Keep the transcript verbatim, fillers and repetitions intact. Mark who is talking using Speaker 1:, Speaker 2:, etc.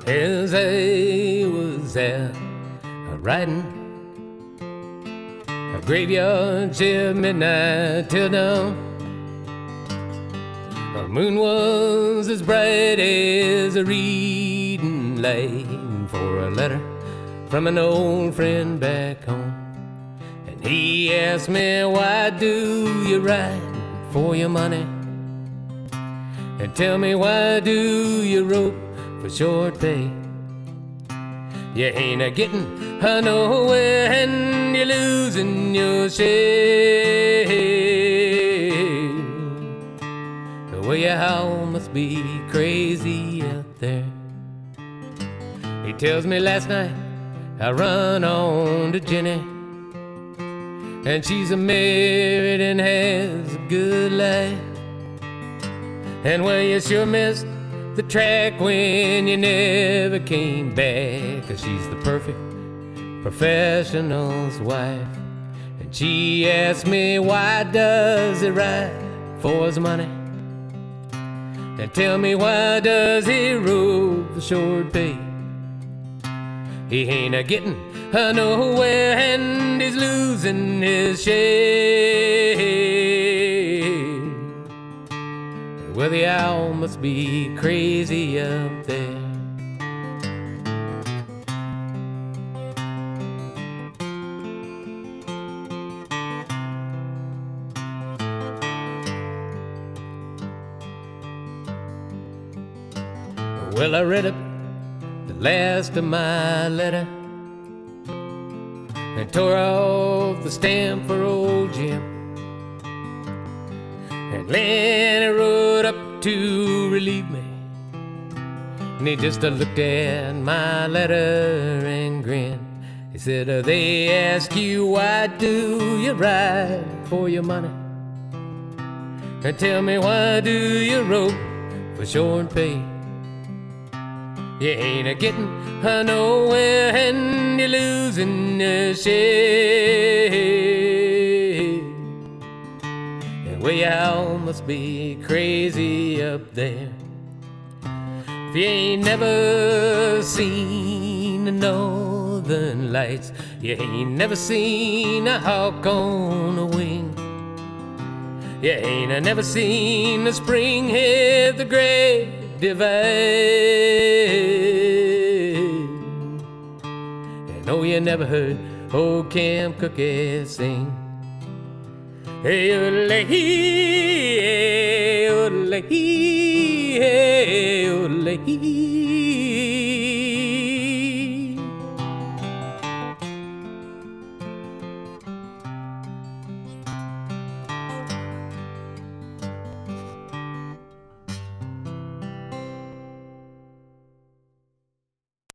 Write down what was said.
Speaker 1: As I was out riding a graveyard shift midnight till dawn, the moon was as bright as a reading light for a letter from an old friend back home. And he asked me, why do you write for your money? And tell me, why do you rope for short pay? You ain't a getting a nowhere and you're losing your shade. Well, your howl must be crazy out there. He tells me last night I run on to Jenny, and she's a married and has a good life. And well, you sure missed the track when you never came back, 'cause she's the perfect professional's wife. And she asked me, why does he write for his money? And tell me, why does he rope for short pay? He ain't a getting a nowhere and he's losing his shade. Well, the owl must be crazy up there. Well, I read up the last of my letter and tore off the stamp for old Jim. And Lenny rode up to relieve me, and he just uh, looked at my letter and grinned. He said, uh, they ask you, why do you write for your money? And tell me, why do you rope for short pay? You ain't a getting a nowhere and you're losing your shade. And well, your owl must be crazy up there. If you ain't never seen the northern lights, you ain't never seen a hawk on a wing. You ain't a never seen the spring hit the great divide. And no, you never heard old Camp Cookie sing. Hey, oodle hee, hey, oodle hee, hey, oodle hee.